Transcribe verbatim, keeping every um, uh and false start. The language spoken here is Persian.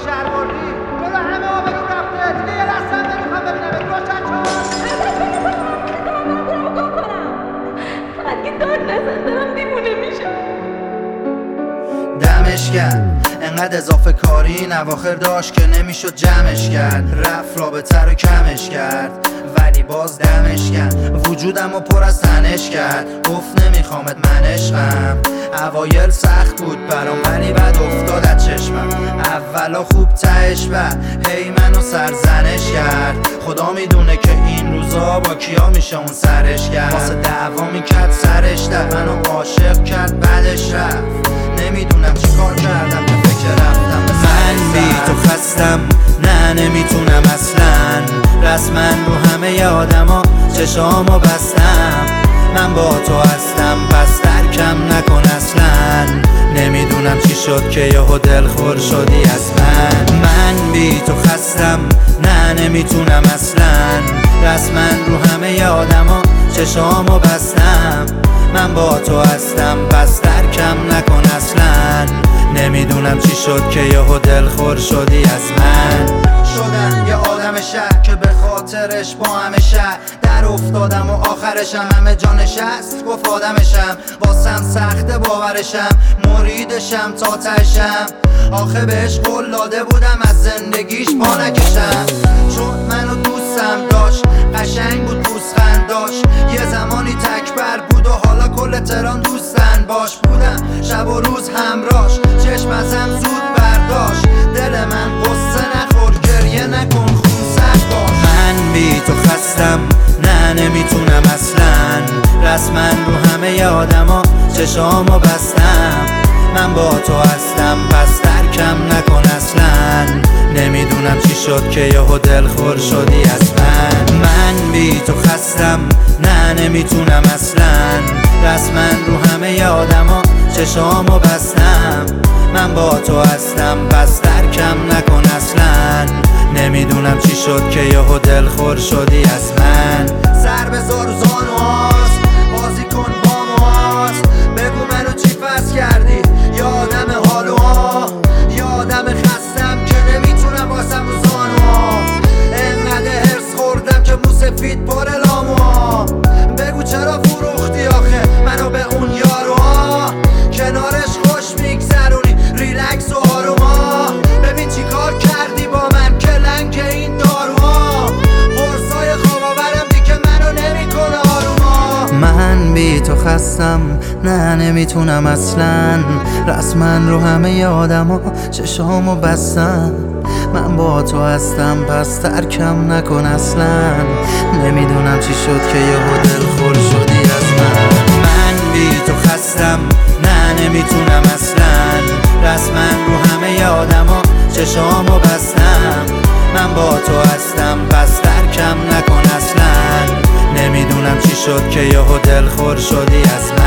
شهر بردی جلو همه آبرو رفته دیگه یه دستم نمیخوام ببینمت روشن فقط که داد نزن دارم دیوونه میشم. دمش کرد انقدر اضافه کاری این اواخر داشت که نمیشد جمعش کرد، رفت رابطه رو کمش کرد ولی باز دمش کرد، وجودم رو پر از تنش کرد، گفت نمیخوامت من عشقم. اوایل سخت بود برام ولی بعد افتاد از چشمم، اولا خوب تهش بعد هی منو سرزنش کرد. خدا میدونه که این روزا با کیا میشه اون سرش کرد، واسه دعوا میکرد سرش در منو عاشق کرد بعدش رفت. نمیدونم چی کار کردم که فکر رفتم من بی تو خستم، نه نمیتونم اصلا رسما رو همه آدما چشامو بستم. من با تو هستم پس ترکم نکن اصلا، نمیدونم چی شد که یهو دلخور شدی از من. من بی تو خستم، نه نمیتونم اصلا رسما رو همه آدما چشامو بستم. من با تو هستم پس ترکم نکن اصلا، نمیدونم چی شد که یهو دلخور شدی از من. شدم یه آدم شهر که به خاطرش با همه شهر در افتادم و آخرشم همه جا نشست گفت آدمشم، واسم سخته باورشم، مریدشم تا تشم. آخه بهش قول داده بودم از زندگیش پا نکشم، چون منو دوستم داشت، قشنگ بود پوزخند داشت، یه زمانی تکبر بود و حالا کل تهران دوستن باش بودم، شب و روز همراش، چشم ازم زود برداشت. دل من قصه نخور گریه نکن خون سرد باش. من بی تو خستم، نه نمیتونم اصلا رسما رو همه آدما چشامو بستم. من با تو هستم پس ترکم نکن اصلا، نمیدونم چی شد که یهو دلخور شدی از من. من بی تو خستم، نه نمیتونم اصلا رسما رو همه آدما چشامو بستم. من با تو هستم پس ترکم نکن اصلا، نمیدونم چی شد که یهو دلخور شدی از من. سر بذار و زانوهاست بازی کن با موهاست، بگو منو چی فرض کردی یا آدم حالوها، یا آدم خستم که نمیتونم باسم رو زانوها. انقدر هرس خوردم که موسفید پر لاموها، بگو چرا فروختی آخه منو به اون یاروها. کنارش خوش میگذرونی ریلکس و آروما، ببین چی کار کردی با من که لنگ این داروها. قرصای خواب آورم دیگه منو نمیکنه آروما. من بی تو خستم، نه نمیتونم اصلا رسما رو همه آدما چشامو بستم. من با تو هستم پس ترکم نکن اصلا، نمیدونم چی شد که یهو دلخور شدی از من. من بی تو خستم، نه نمیتونم اصلا رسما رو همه آدما چشامو بستم. من با تو هستم پس ترکم نکن اصلا، نمیدونم چی شد که یهو دلخور شدی از من.